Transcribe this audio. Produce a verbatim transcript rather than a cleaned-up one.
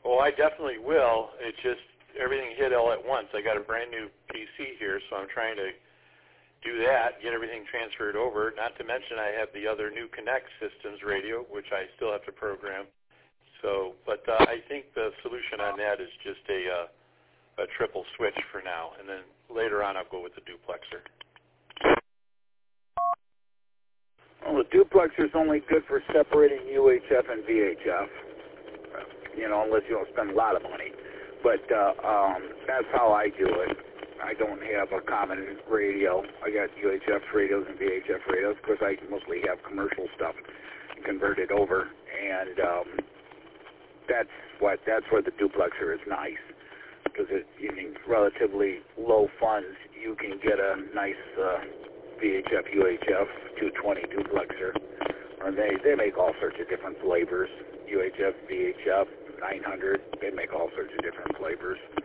Oh, I definitely will. It's just everything hit all at once. I got a brand new P C here, so I'm trying to do that, get everything transferred over. Not to mention I have the other new Connect Systems radio, which I still have to program. So, but uh, I think the solution on that is just a, uh, a triple switch for now, and then later on I'll go with the duplexer. Well, the duplexer is only good for separating U H F and V H F, you know, unless you don't spend a lot of money. But uh, um, that's how I do it. I don't have a common radio. I got U H F radios and V H F radios because I mostly have commercial stuff converted over, and um, that's what that's where the duplexer is nice because it using relatively low funds, you can get a nice uh, V H F U H F two twenty duplexer, or they they make all sorts of different flavors. U H F V H F nine hundred, they make all sorts of different flavors.